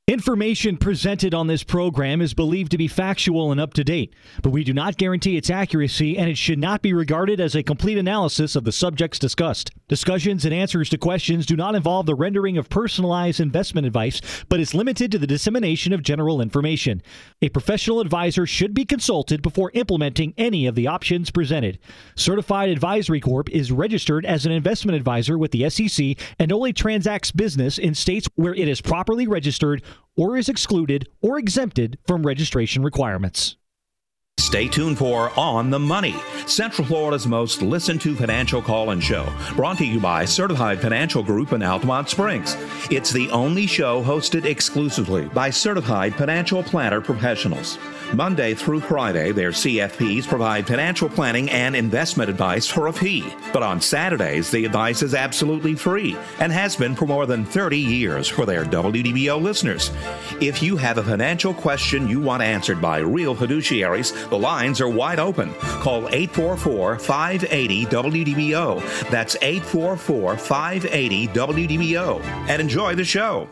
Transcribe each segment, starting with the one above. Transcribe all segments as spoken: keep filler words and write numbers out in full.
Information presented on this program is believed to be factual and up to date, but we do not guarantee its accuracy, and it should not be regarded as a complete analysis of the subjects discussed. Discussions and answers to questions do not involve the rendering of personalized investment advice, but is limited to the dissemination of general information. A professional advisor should be consulted before implementing any of the options presented. Certified Advisory Corp is registered as an investment advisor with the S E C and only transacts business in states where it is properly registered or is excluded or exempted from registration requirements. Stay tuned for On the Money, Central Florida's most listened to financial call-in show, brought to you by Certified Financial Group in Altamont Springs. It's the only show hosted exclusively by Certified Financial Planner professionals. Monday through Friday, their C F Ps provide financial planning and investment advice for a fee. But on Saturdays, the advice is absolutely free and has been for more than thirty years for their W D B O listeners. If you have a financial question you want answered by real fiduciaries, the lines are wide open. Call eight four four, five eight zero, W D B O. That's eight four four, five eight zero, W D B O. And enjoy the show.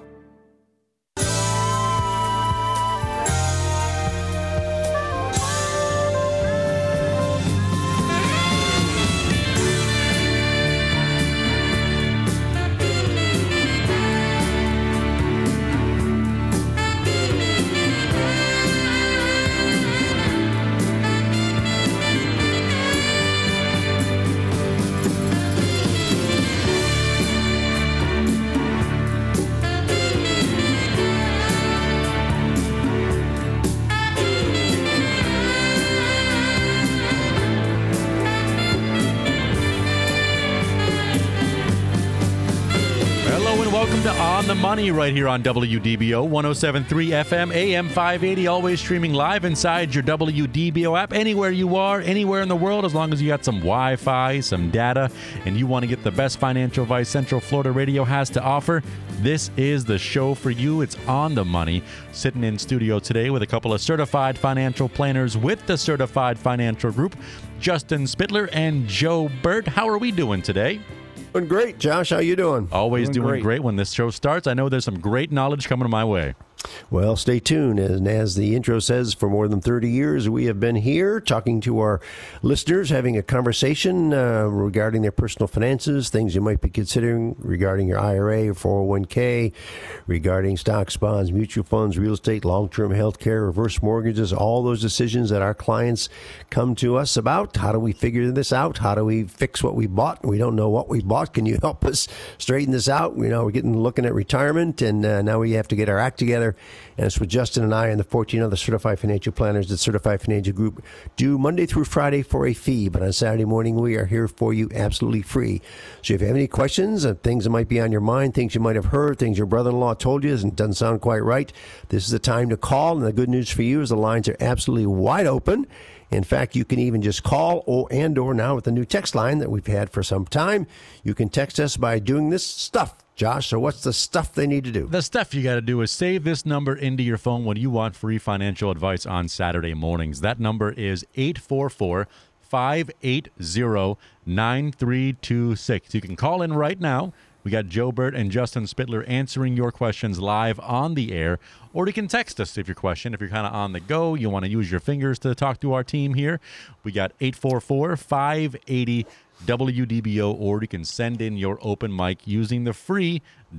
On the Money right here on W D B O one oh seven point three F M, A M five eighty, always streaming live inside your W D B O app, anywhere you are, anywhere in the world, as long as you got some Wi-Fi, some data, and you want to get the best financial advice Central Florida Radio has to offer. This is the show for you. It's On the Money. Sitting in studio today with a couple of certified financial planners with the Certified Financial Group, Justin Spittler and Joe Burt. How are we doing today? Doing great, Josh. How you doing? Always doing, doing great. great when this show starts. I know there's some great knowledge coming my way. Well, stay tuned. And as the intro says, for more than thirty years, we have been here talking to our listeners, having a conversation uh, regarding their personal finances, things you might be considering regarding your I R A or four oh one k, regarding stocks, bonds, mutual funds, real estate, long-term health care, reverse mortgages, all those decisions that our clients come to us about. How do we figure this out? How do we fix what we bought? We don't know what we bought. Can you help us straighten this out? You know, we're getting looking at retirement, and uh, now we have to get our act together. And it's what Justin and I and the fourteen other certified financial planners at Certified Financial Group do Monday through Friday for a fee. But on Saturday morning, we are here for you absolutely free. So if you have any questions, uh, things that might be on your mind, things you might have heard, things your brother-in-law told you and doesn't sound quite right, this is the time to call. And the good news for you is the lines are absolutely wide open. In fact, you can even just call or and or now with the new text line that we've had for some time, you can text us by doing this stuff. Josh, so what's the stuff they need to do? The stuff you got to do is save this number into your phone when you want free financial advice on Saturday mornings. That number is eight four four, five eight zero, nine three two six. You can call in right now. We got Joe Burt and Justin Spittler answering your questions live on the air. Or you can text us if your question, if you're kind of on the go, you want to use your fingers to talk to our team here. We got eight four four, five eight zero, W D B O, or you can send in your open mic using the free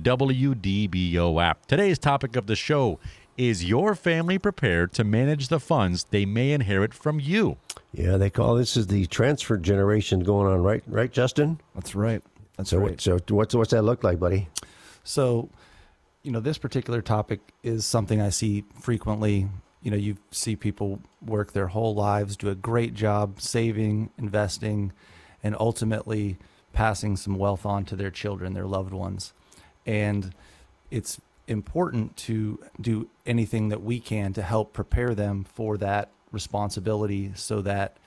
W D B O app. Today's topic of the show is your family prepared to manage the funds they may inherit from you? Yeah, they call this is the transfer generation going on, right? Right, Justin? That's right. That's so, right. So what's what's that look like, buddy? So, you know, this particular topic is something I see frequently. You know, you see people work their whole lives, do a great job saving, investing, and ultimately passing some wealth on to their children, their loved ones. And it's important to do anything that we can to help prepare them for that responsibility so that,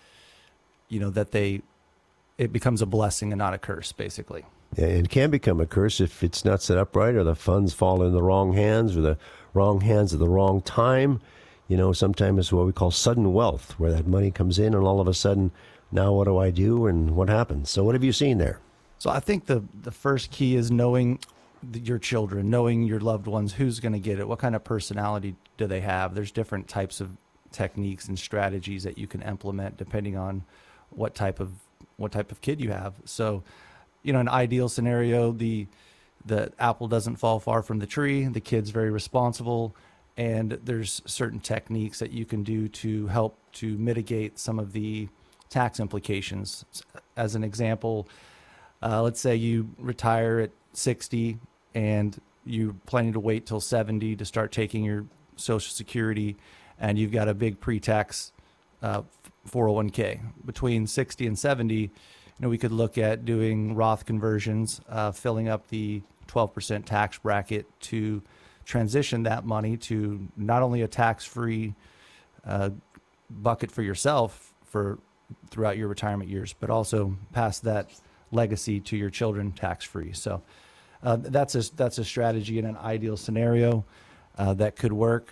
you know, that they, it becomes a blessing and not a curse, basically. Yeah, it can become a curse if it's not set up right or the funds fall in the wrong hands or the wrong hands at the wrong time. You know, sometimes it's what we call sudden wealth, where that money comes in and all of a sudden, now what do I do and what happens? So what have you seen there? So I think the, the first key is knowing the, your children, knowing your loved ones, who's going to get it, what kind of personality do they have. There's different types of techniques and strategies that you can implement depending on what type of what type of kid you have. So, you know, an ideal scenario, the the apple doesn't fall far from the tree. The kid's very responsible, and there's certain techniques that you can do to help to mitigate some of the tax implications. As an example, uh, let's say you retire at sixty and you're planning to wait till seventy to start taking your Social Security, and you've got a big pre-tax uh, four oh one k. Between sixty and seventy, you know, we could look at doing Roth conversions, uh, filling up the twelve percent tax bracket to transition that money to not only a tax-free uh, bucket for yourself for throughout your retirement years, but also pass that legacy to your children tax-free. So uh, that's a that's a strategy in an ideal scenario uh, that could work.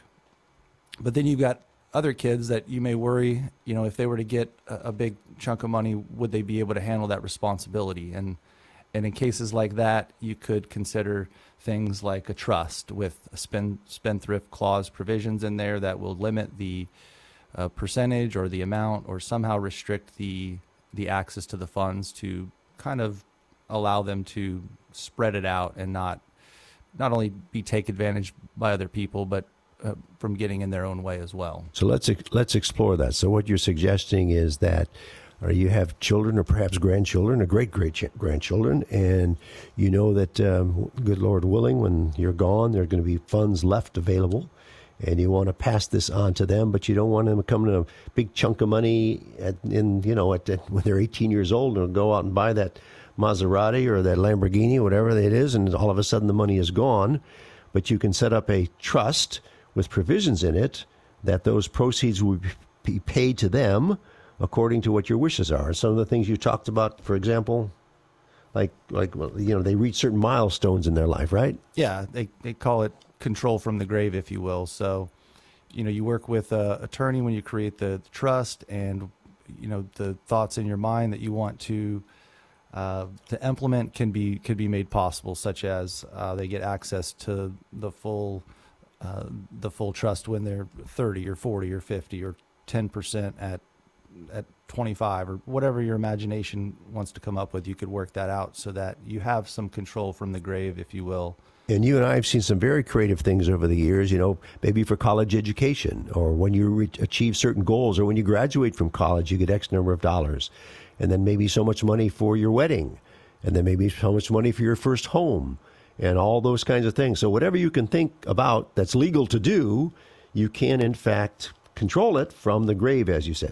But then you've got other kids that you may worry, you know, if they were to get a, a big chunk of money, would they be able to handle that responsibility? And and in cases like that, you could consider things like a trust with a spend, spendthrift clause provisions in there that will limit the uh, percentage or the amount, or somehow restrict the the access to the funds to kind of allow them to spread it out and not not only be take advantage by other people, but uh, from getting in their own way as well. So let's let's explore that. So what you're suggesting is that or you have children or perhaps grandchildren or great-great-grandchildren, and you know that, um, good Lord willing, when you're gone, there are going to be funds left available, and you want to pass this on to them, but you don't want them to come to a big chunk of money at, in, you know, at, at, when they're eighteen years old and go out and buy that Maserati or that Lamborghini, whatever it is, and all of a sudden the money is gone. But you can set up a trust with provisions in it that those proceeds will be paid to them according to what your wishes are. Some of the things you talked about, for example, like, like you know, they reach certain milestones in their life, right? Yeah, they, they call it control from the grave, if you will. So, you know, you work with an attorney when you create the, the trust, and, you know, the thoughts in your mind that you want to uh, to implement can be could be made possible, such as uh, they get access to the full uh, the full trust when they're thirty or forty or fifty or ten percent at at twenty-five, or whatever your imagination wants to come up with. You could work that out so that you have some control from the grave, if you will. And you and I have seen some very creative things over the years, you know, maybe for college education, or when you re- achieve certain goals, or when you graduate from college, you get X number of dollars, and then maybe so much money for your wedding, and then maybe so much money for your first home, and all those kinds of things. So whatever you can think about that's legal to do, you can, in fact, control it from the grave, as you said.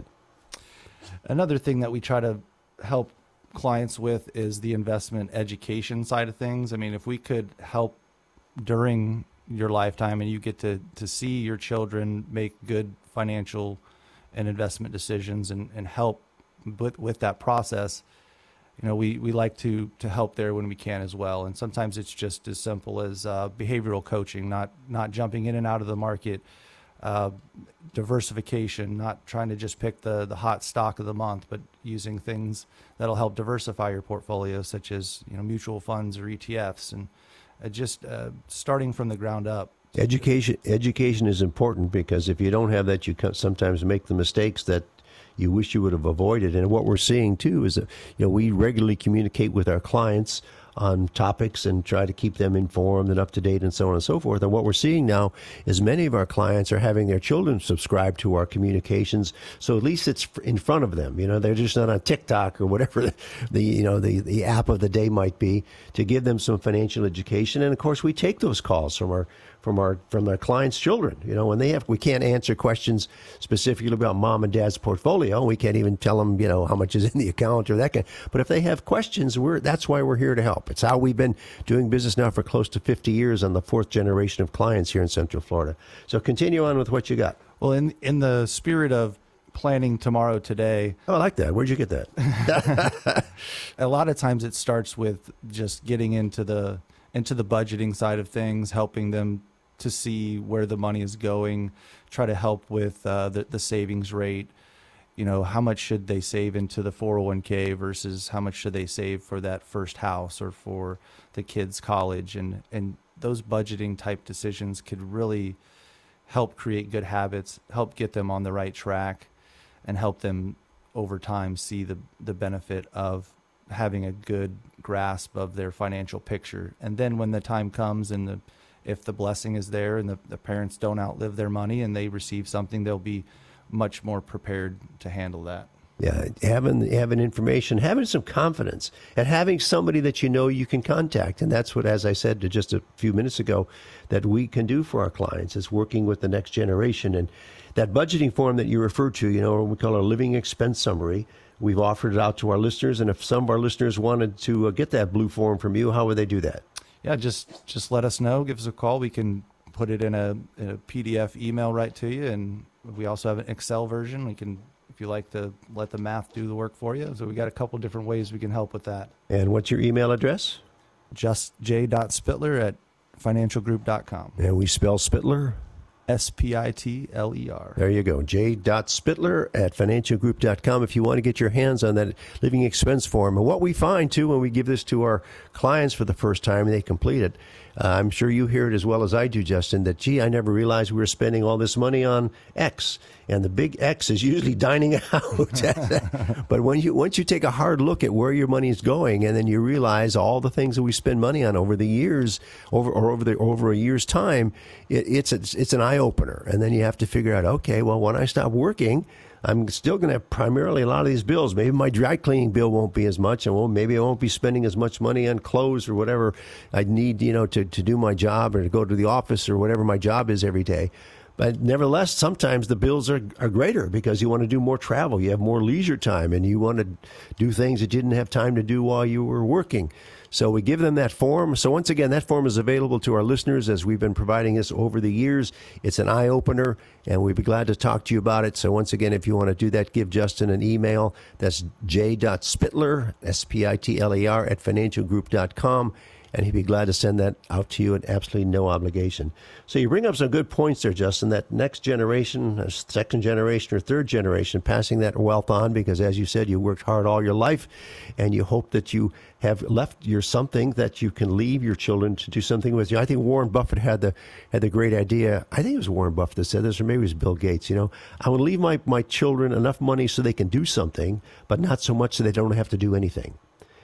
Another thing that we try to help clients with is the investment education side of things. I mean, if we could help during your lifetime and you get to, to see your children make good financial and investment decisions and, and help with, with that process, you know, we, we like to, to help there when we can as well. And sometimes it's just as simple as uh, behavioral coaching, not, not jumping in and out of the market, uh, diversification, not trying to just pick the, the hot stock of the month, but using things that'll help diversify your portfolio, such as, you know, mutual funds or E T Fs, and uh, just uh, starting from the ground up. Education, education is important, because if you don't have that, you sometimes make the mistakes that you wish you would have avoided. And what we're seeing too is that, you know, we regularly communicate with our clients on topics and try to keep them informed and up to date and so on and so forth. And what we're seeing now is many of our clients are having their children subscribe to our communications, so at least it's in front of them. You know, they're just not on TikTok or whatever the, the you know the, the app of the day might be, to give them some financial education. And of course, we take those calls from our from our from our clients' children. You know, when they have, we can't answer questions specifically about mom and dad's portfolio. We can't even tell them, you know, how much is in the account or that kind. But if they have questions, we're that's why we're here to help. It's how we've been doing business now for close to fifty years on the fourth generation of clients here in Central Florida. So continue on with what you got. Well, in in the spirit of planning tomorrow today. Oh, I like that. Where'd you get that? A lot of times it starts with just getting into the into the budgeting side of things, helping them to see where the money is going, try to help with uh, the, the savings rate. you know, how much should they save into the four oh one k versus how much should they save for that first house or for the kids' college, and and those budgeting type decisions could really help create good habits, help get them on the right track, and help them over time see the the benefit of having a good grasp of their financial picture. And then when the time comes and the if the blessing is there and the, the parents don't outlive their money and they receive something, they'll be much more prepared to handle that. Yeah, having having information, having some confidence, and having somebody that you know you can contact. And that's what, as I said just a few minutes ago, that we can do for our clients is working with the next generation. And that budgeting form that you referred to, you know, we call our living expense summary, we've offered it out to our listeners. And if some of our listeners wanted to uh, get that blue form from you, how would they do that? Yeah, just just let us know. Give us a call. We can put it in a, in a P D F email right to you. And we also have an Excel version. We can, if you like to let the math do the work for you. So we got a couple different ways we can help with that. And what's your email address? Just j.spittler at financial group dot com. And we spell Spittler? S P I T L E R. There you go. j.spittler at financial group dot com if you want to get your hands on that living expense form. And what we find, too, when we give this to our clients for the first time and they complete it, uh, I'm sure you hear it as well as I do, Justin, that, gee, I never realized we were spending all this money on X. And the big X is usually dining out. But when you once you take a hard look at where your money is going, and then you realize all the things that we spend money on over the years, over or over the over a year's time, it, it's a, it's an eye opener. And then you have to figure out, okay, well, when I stop working, I'm still going to have primarily a lot of these bills. Maybe my dry cleaning bill won't be as much, and well, maybe I won't be spending as much money on clothes or whatever I need, you know, to to do my job or to go to the office or whatever my job is every day. But nevertheless, sometimes the bills are, are greater because you want to do more travel. You have more leisure time, and you want to do things that you didn't have time to do while you were working. So we give them that form. So once again, that form is available to our listeners as we've been providing this over the years. It's an eye-opener, and we'd be glad to talk to you about it. So once again, if you want to do that, give Justin an email. That's j.spittler, S P I T L E R, at financial group dot com. And he'd be glad to send that out to you at absolutely no obligation. So you bring up some good points there, Justin, that next generation, second generation or third generation, passing that wealth on, because as you said, you worked hard all your life, and you hope that you have left your something that you can leave your children to do something with. You know, I think Warren Buffett had the had the great idea. I think it was Warren Buffett that said this, or maybe it was Bill Gates. You know, I will leave my, my children enough money so they can do something, but not so much so they don't have to do anything.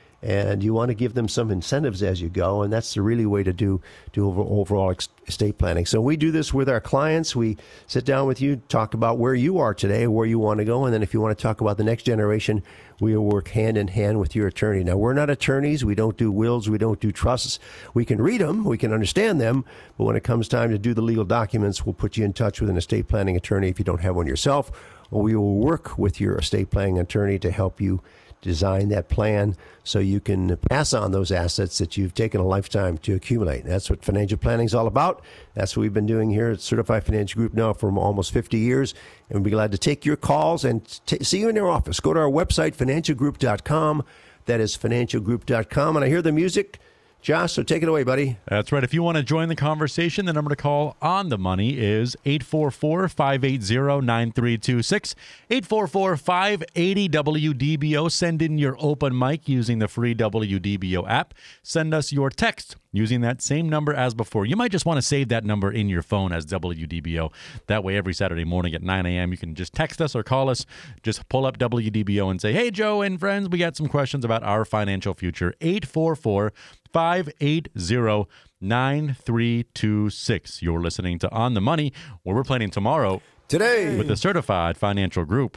And you want to give them some incentives as you go, and that's the really way to do do over, overall estate planning. So we do this with our clients. We sit down with you, talk about where you are today, where you want to go, and then if you want to talk about the next generation, we will work hand in hand with your attorney. Now, we're not attorneys. We don't do wills. We don't do trusts. We can read them. We can understand them. But when it comes time to do the legal documents, we'll put you in touch with an estate planning attorney if you don't have one yourself, or we will work with your estate planning attorney to help you design that plan so you can pass on those assets that you've taken a lifetime to accumulate. That's what financial planning is all about. That's what we've been doing here at Certified Financial Group now for almost fifty years. And we'll be glad to take your calls and t- see you in our office. Go to our website, financial group dot com. That is financial group dot com. And I hear the music. Josh, so take it away, buddy. That's right. If you want to join the conversation, the number to call on the money is eight four four, five eight zero, nine three two six, eight four four, five eight zero, W D B O. Send in your open mic using the free W D B O app. Send us your text using that same number as before. You might just want to save that number in your phone as W D B O. That way, every Saturday morning at nine a.m., you can just text us or call us. Just pull up W D B O and say, hey, Joe and friends, we got some questions about our financial future. eight four four, five eight zero, nine three two six. You're listening to On the Money, where we're planning tomorrow Today with the Certified Financial Group.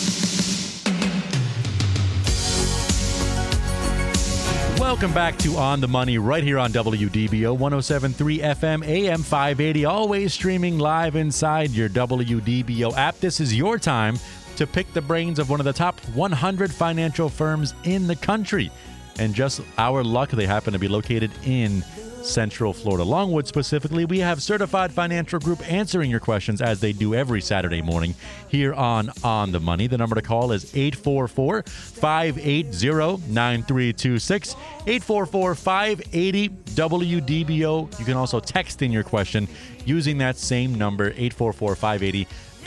Welcome back to On the Money right here on W D B O one oh seven point three F M, A M five eighty, always streaming live inside your W D B O app. This is your time to pick the brains of one of the top one hundred financial firms in the country. And just our luck, they happen to be located in Central Florida. Longwood specifically, we have Certified Financial Group answering your questions as they do every Saturday morning here on On the Money. The number to call is eight four four, five eight zero, nine three two six, eight four four, five eight zero, W D B O. You can also text in your question using that same number, eight four four, five eight zero,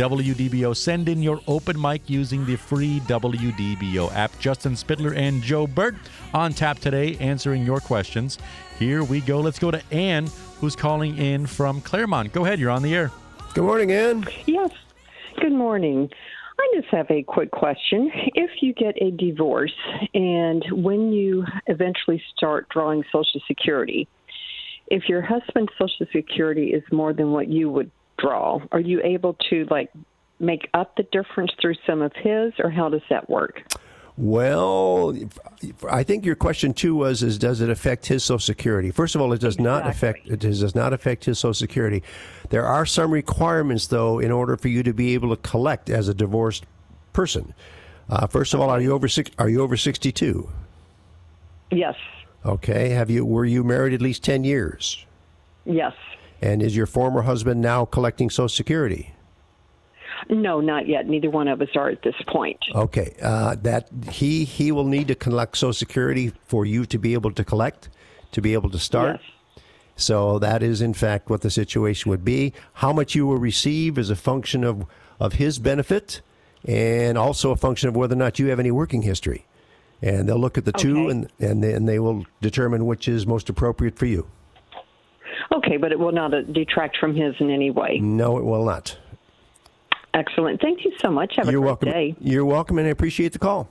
W D B O. Send in your open mic using the free W D B O app. Justin Spitler and Joe Burt on tap today answering your questions. Here we go. Let's go to Ann, who's calling in from Claremont. Go ahead. You're on the air. Good morning, Ann. Yes. Good morning. I just have a quick question. If you get a divorce and when you eventually start drawing Social Security, if your husband's Social Security is more than what you would draw, are you able to, like, make up the difference through some of his, or how does that work? Well, I think your question too was: is does it affect his Social Security? First of all, it does exactly. not affect it does not affect his Social Security. There are some requirements, though, in order for you to be able to collect as a divorced person. Uh, first of all, are you over six? Are you over sixty-two? Yes. Okay. Have you? Were you married at least ten years? Yes. And is your former husband now collecting Social Security? No, not yet. Neither one of us are at this point. Okay, uh, that he he will need to collect Social Security for you to be able to collect, to be able to start. Yes. So that is, in fact, what the situation would be. How much you will receive is a function of, of his benefit, and also a function of whether or not you have any working history. And they'll look at the two, Okay. and and then they will determine which is most appropriate for you. Okay, but it will not uh, detract from his in any way. No, it will not. Excellent. Thank you so much. Have a You're great welcome. day. You're welcome, and I appreciate the call.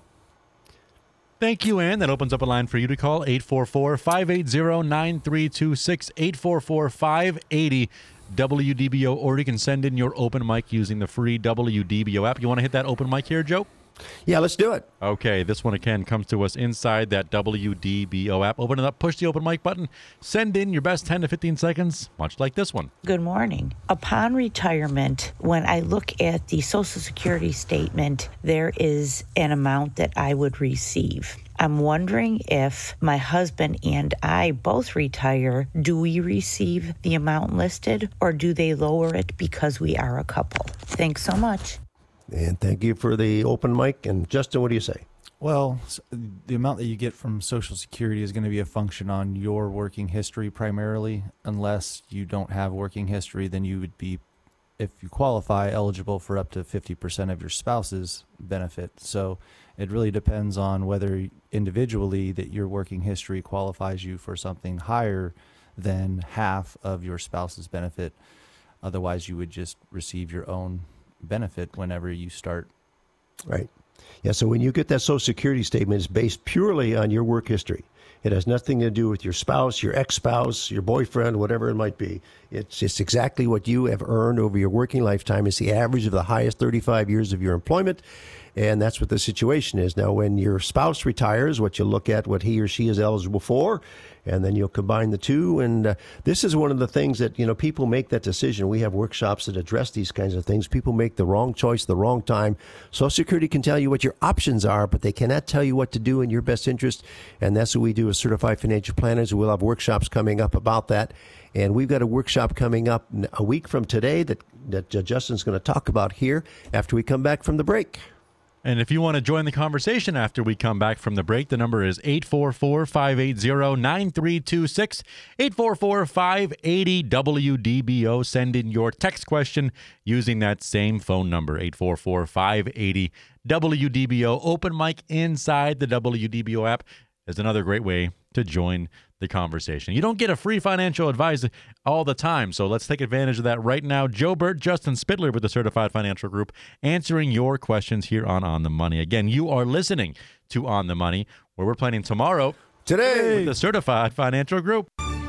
Thank you, Ann. That opens up a line for you to call eight four four, five eight zero, nine three two six, eight four four, five eight zero, W D B O, or you can send in your open mic using the free W D B O app. You want to hit that open mic here, Joe? Yeah, let's do it. Okay, this one again comes to us inside that W D B O app. Open it up, push the open mic button, send in your best ten to fifteen seconds, much like this one. Good morning. Upon retirement, when I look at the Social Security statement, there is an amount that I would receive. I'm wondering if my husband and I both retire, do we receive the amount listed, or do they lower it because we are a couple? Thanks so much. And thank you for the open mic. And Justin, what do you say? Well, s- the amount that you get from Social Security is going to be a function on your working history primarily. Unless you don't have working history, then you would be, if you qualify, eligible for up to fifty percent of your spouse's benefit. So it really depends on whether individually that your working history qualifies you for something higher than half of your spouse's benefit. Otherwise, you would just receive your own benefit whenever you start. Right. Yeah, so when you get that Social Security statement, it's based purely on your work history. It has nothing to do with your spouse, your ex-spouse, your boyfriend, whatever it might be. It's just exactly what you have earned over your working lifetime. It's the average of the highest thirty-five years of your employment, and that's what the situation is. Now, when your spouse retires, what you look at, what he or she is eligible for, and then you'll combine the two. And uh, this is one of the things that, you know, people make that decision. We have workshops that address these kinds of things. People make the wrong choice, the wrong time. Social Security can tell you what your options are, but they cannot tell you what to do in your best interest. And that's what we do as certified financial planners. We'll have workshops coming up about that. And we've got a workshop coming up a week from today that, that uh, Justin's going to talk about here after we come back from the break. And if you want to join the conversation after we come back from the break, the number is eight four four, five eight zero, nine three two six, eight four four, five eight zero, W D B O. Send in your text question using that same phone number, eight four four, five eight zero, W D B O. Open mic inside the W D B O app is another great way to join the conversation. You don't get a free financial advice all the time, so let's take advantage of that right now. Joe Burt, Justin Spitler with the Certified Financial Group, answering your questions here on On the Money. Again, you are listening to On the Money, where we're planning tomorrow Today with the Certified Financial Group.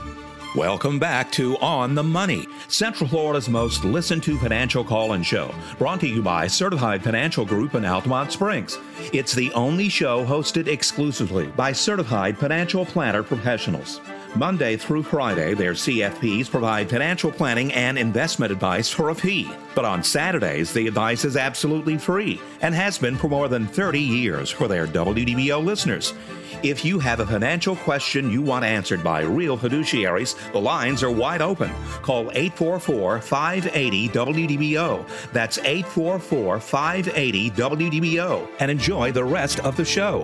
Welcome back to On the Money, Central Florida's most listened to financial call-in show, brought to you by Certified Financial Group in Altamont Springs. It's the only show hosted exclusively by certified financial planner professionals. Monday through Friday, their C F Ps provide financial planning and investment advice for a fee. But on Saturdays, the advice is absolutely free and has been for more than thirty years for their W D B O listeners. If you have a financial question you want answered by real fiduciaries, the lines are wide open. Call eight four four, five eight zero, W D B O. That's eight four four, five eight zero, W D B O. And enjoy the rest of the show.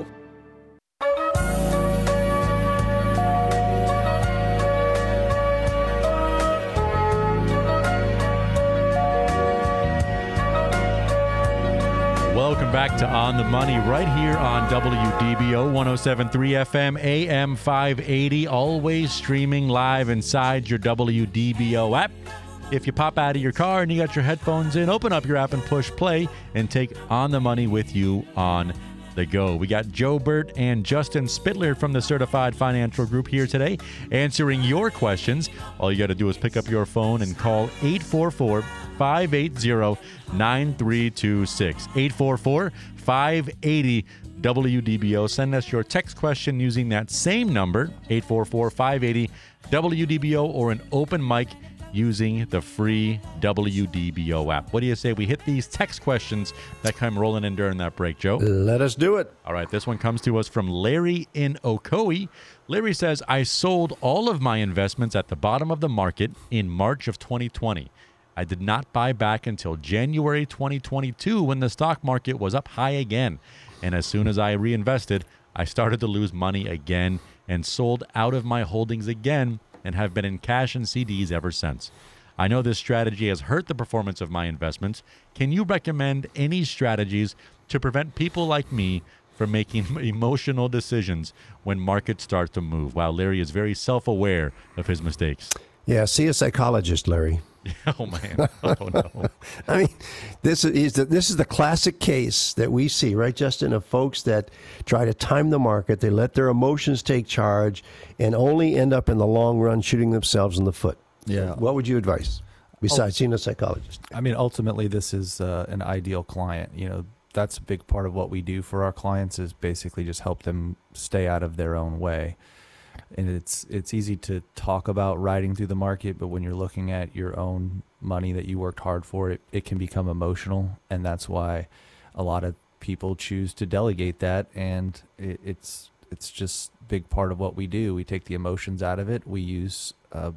Welcome back to On the Money right here on W D B O one oh seven point three F M, A M five eighty, always streaming live inside your W D B O app. If you pop out of your car and you got your headphones in, open up your app and push play and take On the Money with you on the go. We got Joe Burt and Justin Spittler from the Certified Financial Group here today answering your questions. All you got to do is pick up your phone and call eight four four, five eight zero, nine three two six. eight four four, five eight zero, W D B O. Send us your text question using that same number, eight four four, five eight zero, W D B O, or an open mic using the free W D B O app. What do you say we hit these text questions that come rolling in during that break, Joe? Let us do it. All right, this one comes to us from Larry in Ocoee. Larry says, I sold all of my investments at the bottom of the market in March of twenty twenty. I did not buy back until January twenty twenty-two when the stock market was up high again. And as soon as I reinvested, I started to lose money again and sold out of my holdings again and have been in cash and C Ds ever since. I know this strategy has hurt the performance of my investments. Can you recommend any strategies to prevent people like me from making emotional decisions when markets start to move? Wow, Larry is very self-aware of his mistakes. Yeah, see a psychologist, Larry. Oh, man. Oh, no. I mean, this is the, this is the classic case that we see, right, Justin, of folks that try to time the market. They let their emotions take charge and only end up in the long run shooting themselves in the foot. Yeah. What would you advise besides seeing a psychologist? I mean, ultimately, this is uh, an ideal client. You know, that's a big part of what we do for our clients is basically just help them stay out of their own way. And it's it's easy to talk about riding through the market, but when you're looking at your own money that you worked hard for, it, it can become emotional. And that's why a lot of people choose to delegate that. And it, it's it's just a big part of what we do. We take the emotions out of it. We use, uh,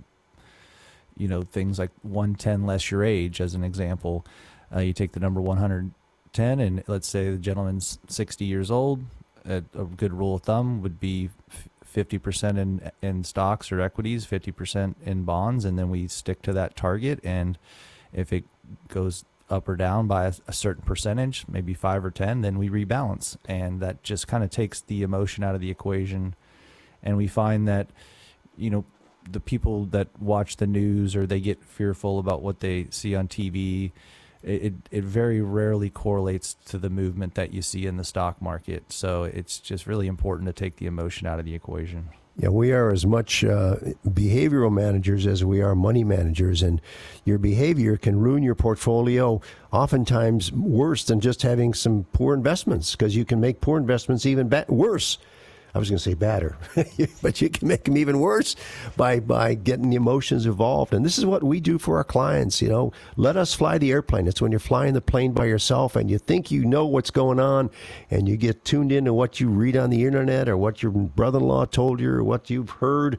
you know, things like one ten less your age as an example. Uh, you take the number one hundred ten, and let's say the gentleman's sixty years old. A, a good rule of thumb would be fifty percent in in stocks or equities, fifty percent in bonds, and then we stick to that target. And if it goes up or down by a, a certain percentage, maybe five or ten, then we rebalance. And that just kind of takes the emotion out of the equation. And we find that, you know, the people that watch the news or they get fearful about what they see on T V, it, it very rarely correlates to the movement that you see in the stock market. So it's just really important to take the emotion out of the equation. Yeah, we are as much uh, behavioral managers as we are money managers, and your behavior can ruin your portfolio oftentimes worse than just having some poor investments, because you can make poor investments even ba- worse. I was going to say badder, but you can make them even worse by, by getting the emotions involved. And this is what we do for our clients. You know, let us fly the airplane. It's when you're flying the plane by yourself and you think you know what's going on, and you get tuned into what you read on the internet or what your brother-in-law told you or what you've heard.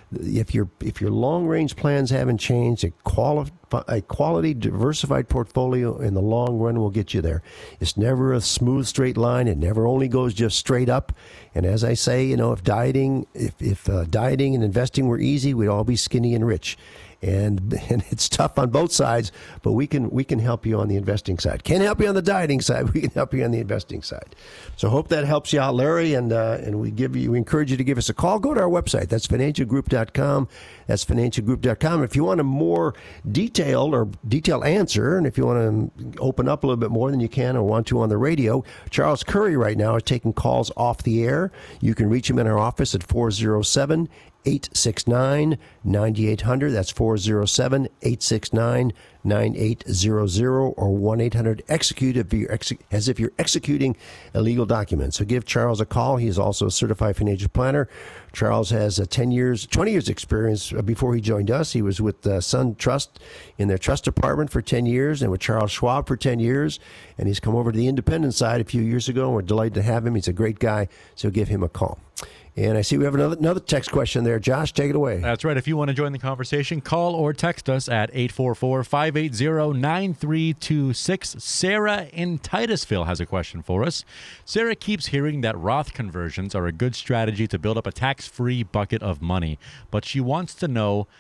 If your if your long-range plans haven't changed, a, quali- a quality, diversified portfolio in the long run will get you there. It's never a smooth, straight line. It never only goes just straight up. And as I say, you know, if dieting, if, if uh, dieting and investing were easy, we'd all be skinny and rich. And and it's tough on both sides, but we can we can help you on the investing side. Can't help you on the dieting side. We can help you on the investing side. So hope that helps you out, Larry. And uh, and we give you we encourage you to give us a call. Go to our website. That's financial group dot com. That's financial group dot com. If you want a more detailed or detailed answer, and if you want to open up a little bit more than you can or want to on the radio, Charles Curry right now is taking calls off the air. You can reach him in our office at four oh seven, eight six nine, nine eight hundred. That's four oh seven, eight six nine, nine eight hundred or one eight hundred execute if you're ex- as if you're executing a legal document. So give Charles a call. He is also a certified financial planner. Charles has a ten years, twenty years experience before he joined us. He was with uh, Sun Trust in their trust department for ten years and with Charles Schwab for ten years. And he's come over to the independent side a few years ago, and we're delighted to have him. He's a great guy, so give him a call. And I see we have another another text question there. Josh, take it away. That's right. If you want to join the conversation, call or text us at eight four four, five eight zero, nine three two six. Sarah in Titusville has a question for us. Sarah keeps hearing that Roth conversions are a good strategy to build up a tax-free bucket of money, but she wants to know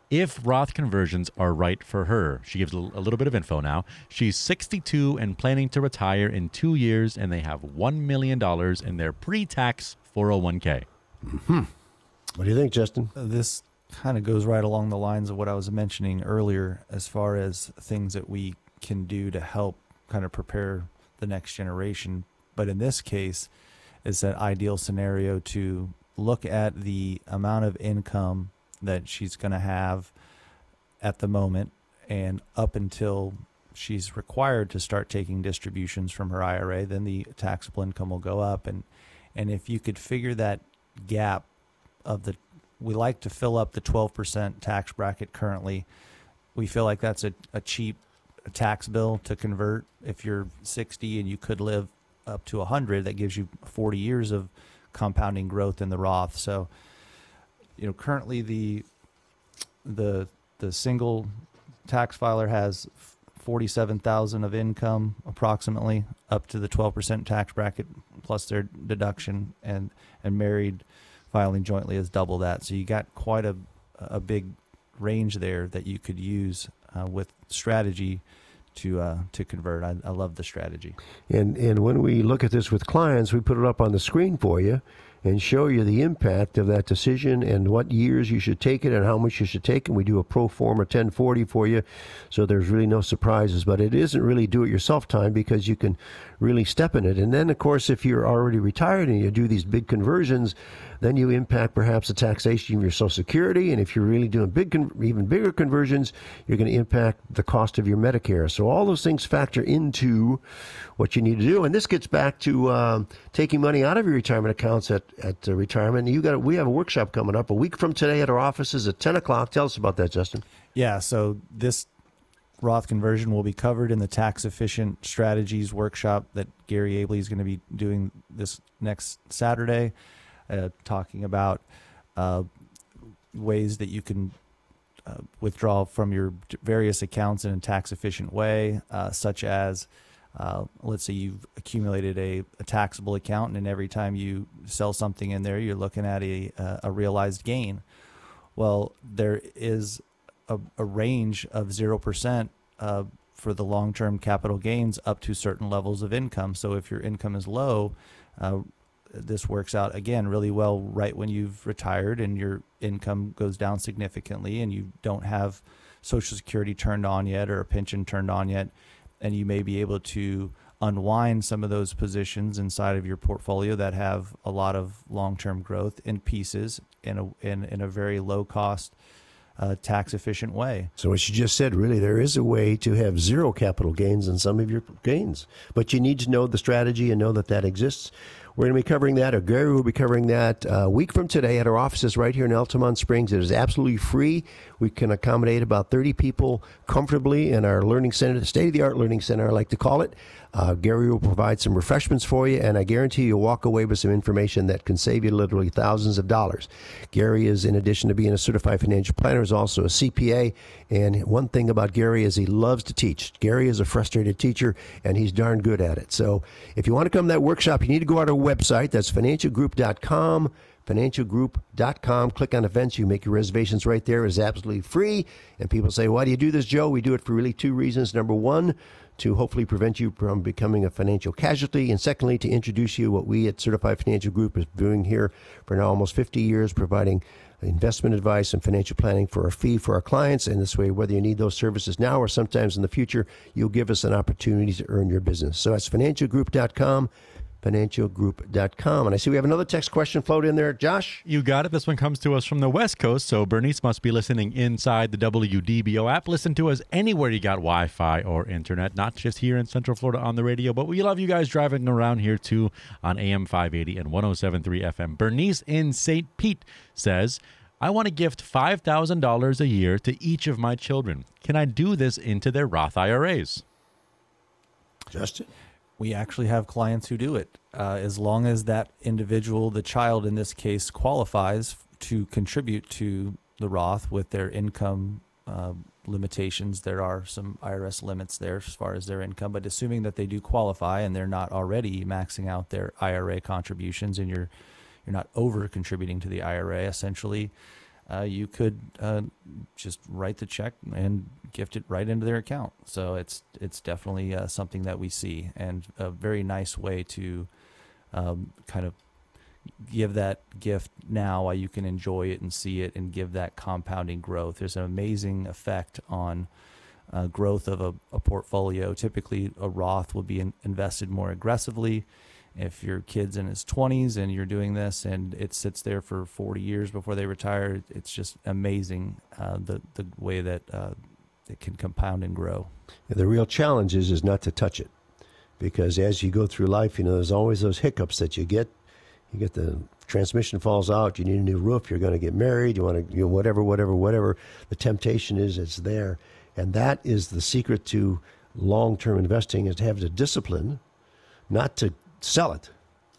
if Roth conversions are right for her. She gives a little bit of info now. She's sixty-two and planning to retire in two years, and they have one million dollars in their pre-tax four oh one k. Mm-hmm. What do you think, Justin? This kind of goes right along the lines of what I was mentioning earlier as far as things that we can do to help kind of prepare the next generation. But in this case, it's an ideal scenario to look at the amount of income that she's going to have at the moment and up until she's required to start taking distributions from her I R A, then the taxable income will go up. And, and if you could figure that gap of the, we like to fill up the twelve percent tax bracket currently. We feel like that's a, a cheap tax bill to convert. If you're sixty and you could live up to one hundred, that gives you forty years of compounding growth in the Roth. So, you know, currently the the the single tax filer has forty-seven thousand of income approximately up to the twelve percent tax bracket plus their deduction, and and married filing jointly is double that. So you got quite a a big range there that you could use uh, with strategy to uh, to convert. I, I love the strategy. And and when we look at this with clients, we put it up on the screen for you and show you the impact of that decision and what years you should take it and how much you should take. And we do a pro forma ten forty for you, so there's really no surprises. But it isn't really do-it-yourself time because you can really step in it. And then, of course, if you're already retired and you do these big conversions, then you impact perhaps the taxation of your Social Security. And if you're really doing big, con- even bigger conversions, you're going to impact the cost of your Medicare. So all those things factor into what you need to do. And this gets back to uh, taking money out of your retirement accounts at, at uh, retirement. You got we have a workshop coming up a week from today at our offices at ten o'clock. Tell us about that, Justin. Yeah, so this Roth conversion will be covered in the tax efficient strategies workshop that Gary Abley is going to be doing this next Saturday. Uh, talking about uh, ways that you can uh, withdraw from your various accounts in a tax-efficient way, uh, such as, uh, let's say you've accumulated a, a taxable account, and every time you sell something in there, you're looking at a, a realized gain. Well, there is a, a range of zero percent uh, for the long-term capital gains up to certain levels of income. So if your income is low, uh, this works out, again, really well right when you've retired and your income goes down significantly and you don't have Social Security turned on yet or a pension turned on yet, and you may be able to unwind some of those positions inside of your portfolio that have a lot of long-term growth in pieces in a, in, in a very low-cost, uh, tax-efficient way. So what you just said, really, there is a way to have zero capital gains in some of your gains, but you need to know the strategy and know that that exists. We're going to be covering that, or Gary will be covering that a week from today at our offices right here in Altamont Springs. It is absolutely free. We can accommodate about thirty people comfortably in our learning center, the state-of-the-art learning center, I like to call it. Uh, Gary will provide some refreshments for you, and I guarantee you'll walk away with some information that can save you literally thousands of dollars. Gary is, in addition to being a certified financial planner, is also a C P A, and one thing about Gary is he loves to teach. Gary is a frustrated teacher, and he's darn good at it. So if you want to come to that workshop, you need to go out to our website. That's financial group dot com. financial group dot com. Click on events. You make your reservations right there. It is absolutely free. And people say, why do you do this, Joe? We do it for really two reasons. Number one, to hopefully prevent you from becoming a financial casualty. And secondly, to introduce you what we at Certified Financial Group is doing here for now almost fifty years, providing investment advice and financial planning for a fee for our clients. And this way, whether you need those services now or sometimes in the future, you'll give us an opportunity to earn your business. So that's financial group dot com. financial group dot com. And I see we have another text question float in there. Josh? You got it. This one comes to us from the West Coast, so Bernice must be listening inside the W D B O app. Listen to us anywhere you got Wi-Fi or internet, not just here in Central Florida on the radio, but we love you guys driving around here too on A M five eighty and one oh seven point three F M. Bernice in Saint Pete says, I want to gift five thousand dollars a year to each of my children. Can I do this into their Roth I R As? Justin? We actually have clients who do it, uh, as long as that individual, the child in this case, qualifies to contribute to the Roth with their income uh, limitations. There are some I R S limits there as far as their income, but assuming that they do qualify and they're not already maxing out their I R A contributions and you're you're not over contributing to the I R A, essentially, uh, you could uh, just write the check and gift it right into their account. So it's it's definitely uh, something that we see, and a very nice way to um, kind of give that gift now while you can enjoy it and see it and give that compounding growth. There's an amazing effect on uh, growth of a, a portfolio. Typically, a Roth will be in, invested more aggressively. If your kid's in his twenties and you're doing this and it sits there for forty years before they retire, it's just amazing uh, the, the way that uh, it can compound and grow. Yeah, the real challenge is, is not to touch it, because as you go through life, you know, there's always those hiccups that you get. You get the transmission falls out, you need a new roof, you're going to get married, you want to, you know, whatever, whatever, whatever. The temptation is, it's there. And that is the secret to long-term investing, is to have the discipline not to sell it,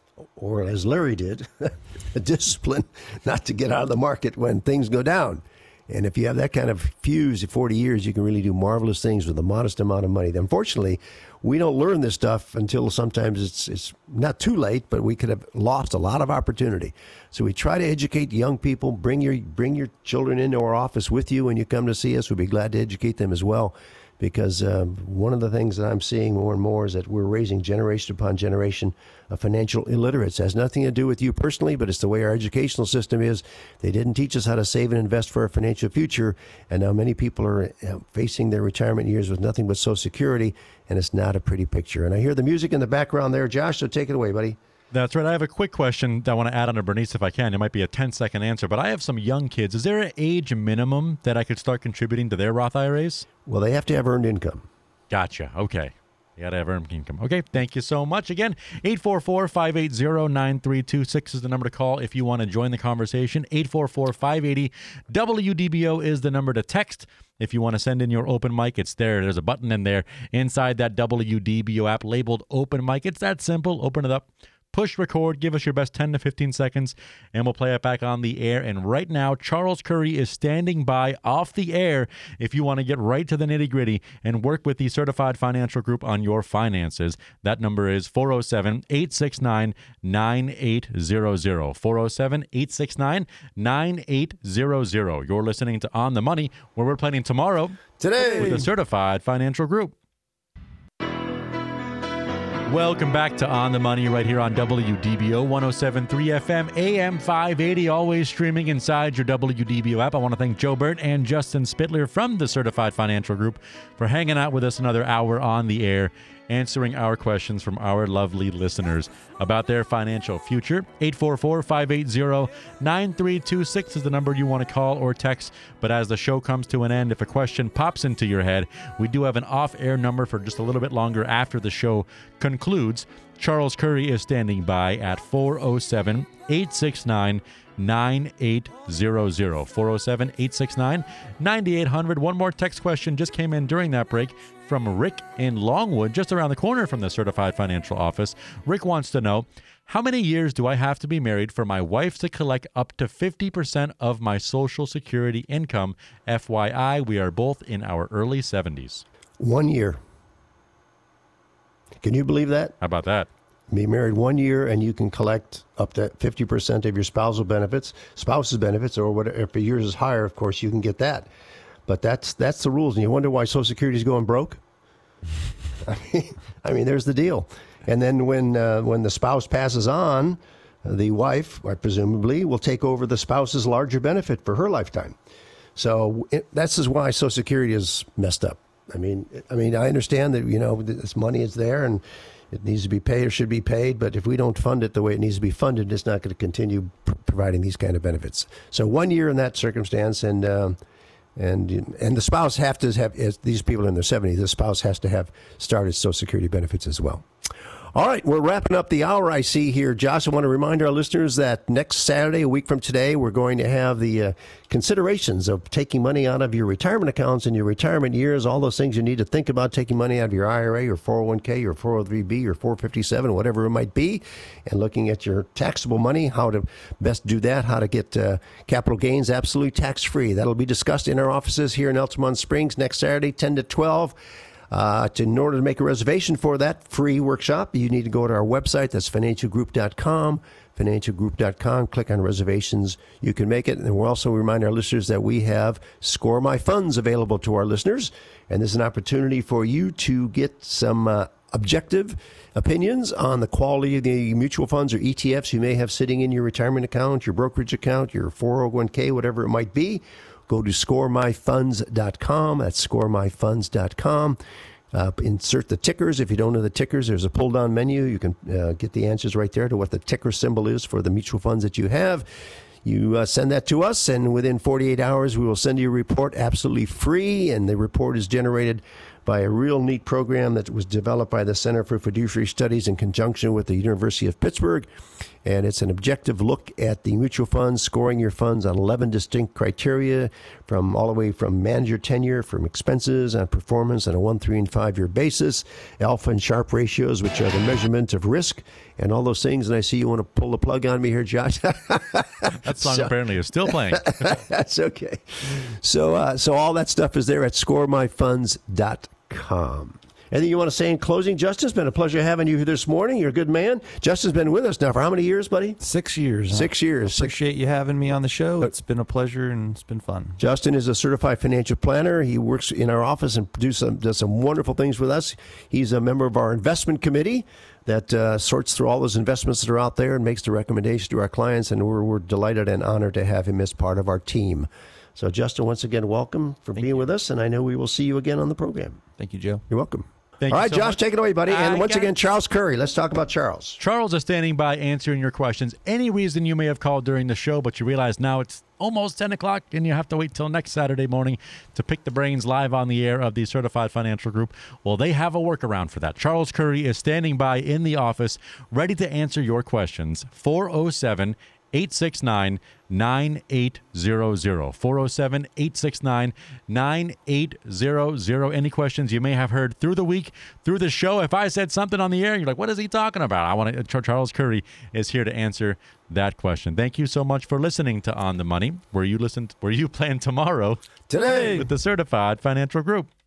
or as Larry did, a discipline not to get out of the market when things go down. And if you have that kind of fuse at forty years, you can really do marvelous things with a modest amount of money. Unfortunately, we don't learn this stuff until sometimes it's it's not too late, but we could have lost a lot of opportunity. So we try to educate young people. Bring your bring your children into our office with you when you come to see us. We'd be glad to educate them as well. Because um, one of the things that I'm seeing more and more is that we're raising generation upon generation of financial illiterates. It has nothing to do with you personally, but it's the way our educational system is. They didn't teach us how to save and invest for our financial future, and now many people are you know, facing their retirement years with nothing but Social Security, and it's not a pretty picture. And I hear the music in the background there. Josh, so take it away, buddy. That's right. I have a quick question that I want to add on to Bernice if I can. It might be a ten-second answer, but I have some young kids. Is there an age minimum that I could start contributing to their Roth I R As? Well, they have to have earned income. Gotcha. Okay. You got to have earned income. Okay. Thank you so much. Again, eight four four, five eight zero, nine three two six is the number to call if you want to join the conversation. eight four four, five eight zero, W D B O is the number to text. If you want to send in your open mic, it's there. There's a button in there inside that W D B O app labeled open mic. It's that simple. Open it up. Push record, give us your best ten to fifteen seconds, and we'll play it back on the air. And right now, Charles Curry is standing by off the air if you want to get right to the nitty-gritty and work with the Certified Financial Group on your finances. That number is four oh seven, eight six nine, nine eight zero zero. four oh seven, eight six nine, nine eight zero zero. You're listening to On the Money, where we're planning tomorrow Today with the Certified Financial Group. Welcome back to On the Money right here on W D B O one oh seven point three F M, A M five eighty, always streaming inside your W D B O app. I want to thank Joe Burt and Justin Spittler from the Certified Financial Group for hanging out with us another hour on the air, answering our questions from our lovely listeners about their financial future. eight four four, five eight zero, nine three two six is the number you want to call or text. But as the show comes to an end, if a question pops into your head, we do have an off-air number for just a little bit longer after the show concludes. Charles Curry is standing by at four oh seven, eight six nine, nine eight zero zero. four oh seven, eight six nine, nine eight hundred. One more text question just came in during that break from Rick in Longwood, just around the corner from the Certified Financial Office. Rick wants to know, how many years do I have to be married for my wife to collect up to fifty percent of my Social Security income? F Y I, we are both in our early seventies. One year. Can you believe that? How about that? Be married one year and you can collect up to fifty percent of your spousal benefits, spouse's benefits, or whatever. If yours is higher, of course, you can get that. But that's that's the rules. And you wonder why Social Security is going broke? I mean, I mean, there's the deal. And then when uh, when the spouse passes on, the wife, or presumably, will take over the spouse's larger benefit for her lifetime. So it, that's is why Social Security is messed up. I mean, I mean, I understand that, you know, this money is there and it needs to be paid or should be paid, but if we don't fund it the way it needs to be funded, it's not going to continue pr- providing these kind of benefits. So one year in that circumstance, and um, and and the spouse have to have, as these people in their seventies, the spouse has to have started Social Security benefits as well. All right, we're wrapping up the hour, I see here. Josh, I want to remind our listeners that next Saturday, a week from today, we're going to have the uh, considerations of taking money out of your retirement accounts in your retirement years, all those things you need to think about, taking money out of your I R A, your four oh one k, your four oh three b, your four fifty-seven, whatever it might be, and looking at your taxable money, how to best do that, how to get uh, capital gains absolutely tax-free. That'll be discussed in our offices here in Altamont Springs next Saturday, ten to twelve. Uh, to, in order to make a reservation for that free workshop, you need to go to our website. That's financial group dot com. financial group dot com. Click on reservations. You can make it. And we'll also remind our listeners that we have Score My Funds available to our listeners. And this is an opportunity for you to get some uh, objective opinions on the quality of the mutual funds or E T Fs you may have sitting in your retirement account, your brokerage account, your four oh one k, whatever it might be. Go to score my funds dot com. That's score my funds dot com. Uh, insert the tickers. If you don't know the tickers, there's a pull-down menu. You can uh, get the answers right there to what the ticker symbol is for the mutual funds that you have. You uh, send that to us, and within forty-eight hours, we will send you a report absolutely free, and the report is generated by a real neat program that was developed by the Center for Fiduciary Studies in conjunction with the University of Pittsburgh. And it's an objective look at the mutual funds, scoring your funds on eleven distinct criteria, from all the way from manager tenure, from expenses and performance on a one, three, and five-year basis, alpha and Sharpe ratios, which are the measurement of risk, and all those things. And I see you want to pull the plug on me here, Josh. That song so, apparently is still playing. That's okay. So, uh, so all that stuff is there at score my funds dot com. Anything you want to say in closing, Justin? It's been a pleasure having you here this morning. You're a good man. Justin's been with us now for how many years, buddy? Six years. Six huh? years. Appreciate you having me on the show. It's been a pleasure and it's been fun. Justin is a certified financial planner. He works in our office and produce some, does some wonderful things with us. He's a member of our investment committee that uh, sorts through all those investments that are out there and makes the recommendation to our clients, and we're, we're delighted and honored to have him as part of our team. So, Justin, once again, welcome for Thank being you. with us, and I know we will see you again on the program. Thank you, Joe. You're welcome. Thank All you right, so Josh, much. take it away, buddy. And I once got again, it. Charles Curry. Let's talk about Charles. Charles is standing by answering your questions. Any reason you may have called during the show, but you realize now it's almost ten o'clock and you have to wait till next Saturday morning to pick the brains live on the air of the Certified Financial Group. Well, they have a workaround for that. Charles Curry is standing by in the office, ready to answer your questions. four oh seven, eight six nine, nine eight zero zero. four oh seven, eight six nine, nine eight zero zero. Any questions you may have heard through the week, through the show. If I said something on the air and you're like, what is he talking about? I want to, Charles Curry is here to answer that question. Thank you so much for listening to On the Money, where you listen, where you plan tomorrow Today. with the Certified Financial Group.